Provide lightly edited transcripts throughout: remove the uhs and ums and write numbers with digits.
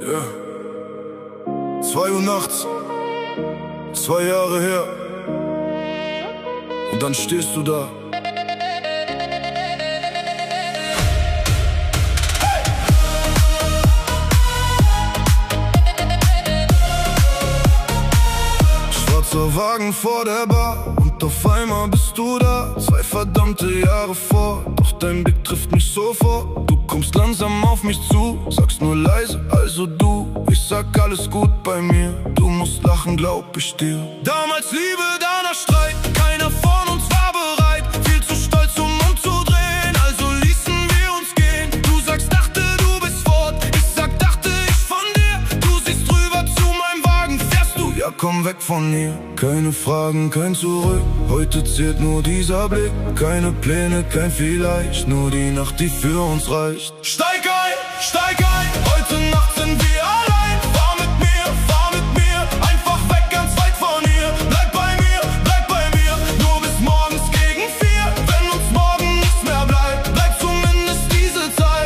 Ja. 2 Uhr nachts, 2 Jahre her. Und dann stehst du da. Schwarzer Wagen vor der Bar und auf einmal bist du da. 2 verdammte Jahre vor, doch dein Blick trifft mich sofort. Du kommst langsam auf mich zu, sagst nur leise, also du. Ich sag alles gut bei mir, du musst lachen, glaub ich dir. Damals Liebe, danach Streit, keiner von uns war bereit. Viel zu stolz, um umzudrehen, also ließen wir uns gehen. Du sagst, dachte, du bist fort, ich sag, dachte ich von dir. Du siehst rüber zu meinem Wagen, fährst du, ja komm weg von hier. Keine Fragen, kein Zurück, heute zählt nur dieser Blick. Keine Pläne, kein Vielleicht, nur die Nacht, die für uns reicht. Steig ein, heute Nacht sind wir allein. Fahr mit mir, einfach weg, ganz weit von hier. Bleib bei mir, nur bis morgens gegen 4. Wenn uns morgen nichts mehr bleibt, bleibt zumindest diese Zeit.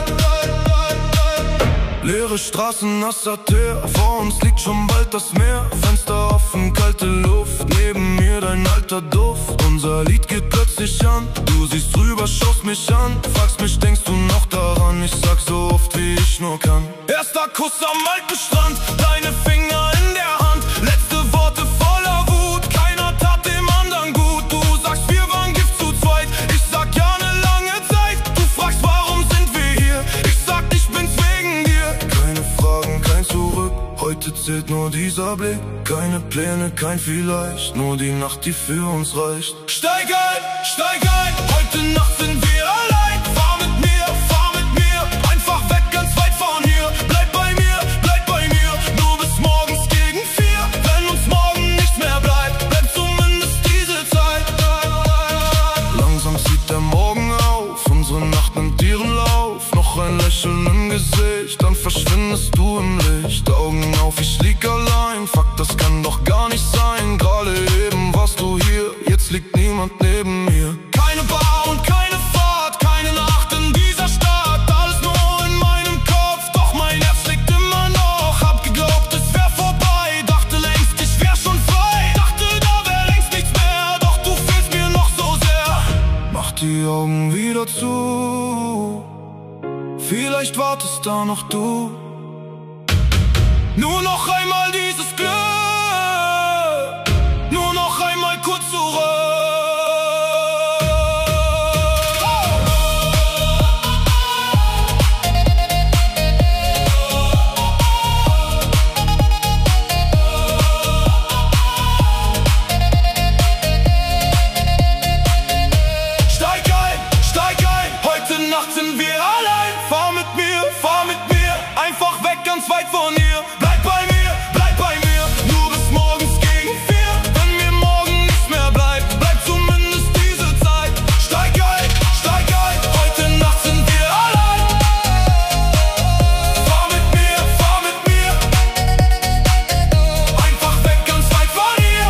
Leere Straßen, nasser Teer, vor uns liegt schon bald das Meer. Fenster offen, kalte Luft, neben mir dein alter Duft. Unser Lied geht plötzlich an, du siehst rüber, schaust mich an. Fragst mich, denkst du noch daran? Ich sag so oft, wie ich nur kann. Erster Kuss am alten Strand, deine Finger in der Hand. Letzte Worte voller Wut, keiner tat dem anderen gut. Du sagst, wir waren Gift zu zweit, ich sag ja ne lange Zeit. Du fragst, warum sind wir hier? Ich sag, ich bin's wegen dir. Keine Fragen, kein Zurück, heute zählt nur dieser Blick. Keine Pläne, kein Vielleicht, nur die Nacht, die für uns reicht. Steig ein, heute Nacht sind wir allein. Fahr mit mir, einfach weg, ganz weit von hier. Bleib bei mir, nur bis morgens gegen 4. Wenn uns morgen nichts mehr bleibt, bleibt zumindest diese Zeit. Langsam zieht der Morgen auf, unsere Nacht nimmt ihren Lauf. Noch ein Lächeln im Gesicht, dann verschwindest du im Licht. Augen auf, ich lieg allein, fuck, das kann doch gar nicht sein. Gerade eben warst du hier, jetzt liegt niemand neben mir. Keine Bar und keine Fahrt, keine Nacht in dieser Stadt. Alles nur in meinem Kopf, doch mein Herz schlägt immer noch. Hab geglaubt, es wär vorbei, dachte längst, ich wär schon frei. Dachte, da wär längst nichts mehr, doch du fehlst mir noch so sehr. Mach die Augen wieder zu, vielleicht wartest da noch du. Nur noch einmal dieses Glück, nur noch einmal kurz zurück. Steig ein, heute Nacht sind wir allein. Fahr mit mir, einfach weg, ganz weit von hier. Bleib bei mir, nur bis morgens gegen 4. Wenn mir morgen nichts mehr bleibt, bleibt zumindest diese Zeit. Steig ein, heute Nacht sind wir allein. Fahr mit mir, einfach weg, ganz weit von hier.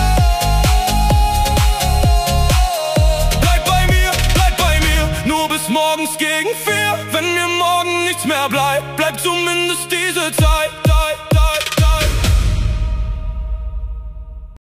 Bleib bei mir, nur bis morgens gegen 4. Wenn mir morgen nichts mehr bleibt, bleibt zumindest die